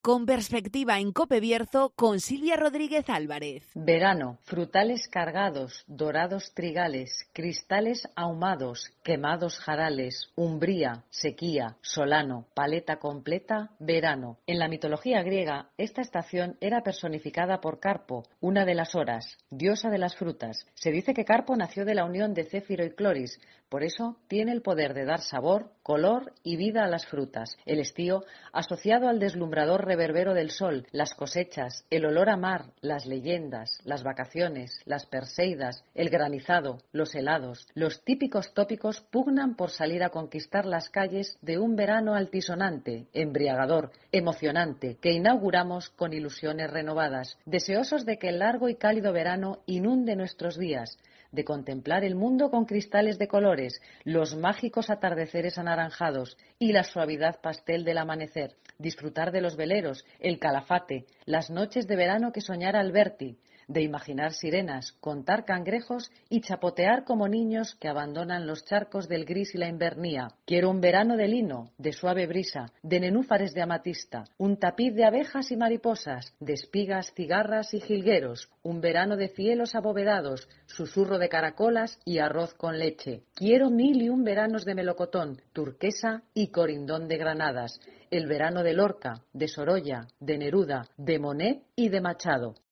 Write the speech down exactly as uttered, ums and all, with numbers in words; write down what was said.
Con perspectiva en Cope Bierzo con Silvia Rodríguez Álvarez. Verano, frutales cargados, dorados trigales, cristales ahumados, quemados jarales, umbría, sequía, solano, paleta completa, verano. En la mitología griega, esta estación era personificada por Carpo, una de las horas, diosa de las frutas. Se dice que Carpo nació de la unión de Céfiro y Cloris, por eso tiene el poder de dar sabor, color y vida a las frutas. El estío, asociado al deslumbrador reverbero del sol, las cosechas, el olor a mar, las leyendas, las vacaciones, las perseidas, el granizado, los helados. Los típicos tópicos pugnan por salir a conquistar las calles de un verano altisonante, embriagador, emocionante, que inauguramos con ilusiones renovadas, deseosos de que el largo y cálido verano inunde nuestros días, de contemplar el mundo con cristales de colores, los mágicos atardeceres anaranjados y la suavidad pastel del amanecer, disfrutar de los veleros, el calafate, las noches de verano que soñara Alberti, de imaginar sirenas, contar cangrejos y chapotear como niños que abandonan los charcos del gris y la invernía. Quiero un verano de lino, de suave brisa, de nenúfares de amatista, un tapiz de abejas y mariposas, de espigas, cigarras y jilgueros, un verano de cielos abovedados, susurro de caracolas y arroz con leche. Quiero mil y un veranos de melocotón, turquesa y corindón de granadas, el verano de Lorca, de Sorolla, de Neruda, de Monet y de Machado.